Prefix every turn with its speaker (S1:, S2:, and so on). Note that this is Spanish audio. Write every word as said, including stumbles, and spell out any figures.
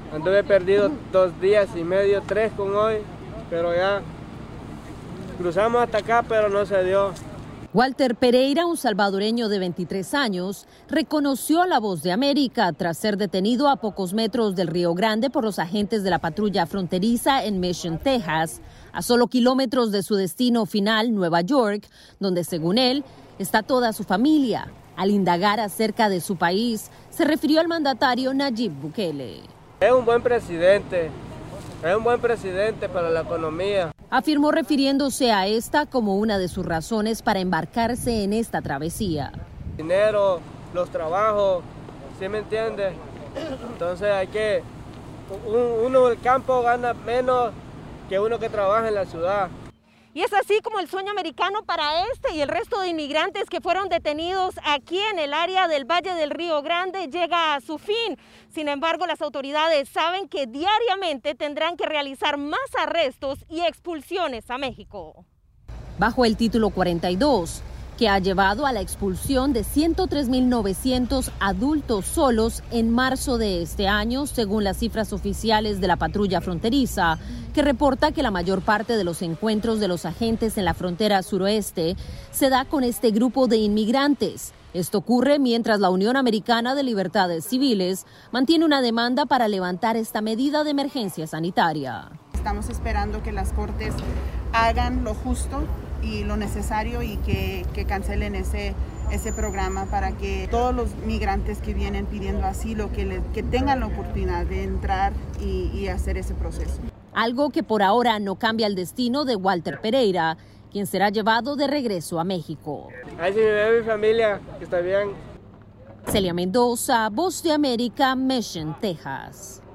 S1: Anduve perdido dos días y medio, tres con hoy, pero ya cruzamos hasta acá, pero no se dio.
S2: Walter Pereira, un salvadoreño de veintitrés años, reconoció a La Voz de América tras ser detenido a pocos metros del Río Grande por los agentes de la patrulla fronteriza en Mission, Texas, a solo kilómetros de su destino final, Nueva York, donde según él está toda su familia. Al indagar acerca de su país, se refirió al mandatario Nayib Bukele.
S1: Es un buen presidente, es un buen presidente para la economía.
S2: Afirmó refiriéndose a esta como una de sus razones para embarcarse en esta travesía.
S1: Dinero, los trabajos, ¿sí me entiende? Entonces hay que, uno del campo gana menos que uno que trabaja en la ciudad.
S3: Y es así como el sueño americano para este y el resto de inmigrantes que fueron detenidos aquí en el área del Valle del Río Grande llega a su fin. Sin embargo, las autoridades saben que diariamente tendrán que realizar más arrestos y expulsiones a México.
S2: Bajo el título cuarenta y dos, que ha llevado a la expulsión de ciento tres mil novecientos adultos solos en marzo de este año, según las cifras oficiales de la patrulla fronteriza, que reporta que la mayor parte de los encuentros de los agentes en la frontera suroeste se da con este grupo de inmigrantes. Esto ocurre mientras la Unión Americana de Libertades Civiles mantiene una demanda para levantar esta medida de emergencia sanitaria.
S4: Estamos esperando que las cortes hagan lo justo y lo necesario y que, que cancelen ese, ese programa para que todos los migrantes que vienen pidiendo asilo que, le, que tengan la oportunidad de entrar y, y hacer ese proceso.
S2: Algo que por ahora no cambia el destino de Walter Pereira, quien será llevado de regreso a México.
S1: Ay, si me ve mi familia, que está bien.
S2: Celia Mendoza, Voz de América, Mission, Texas.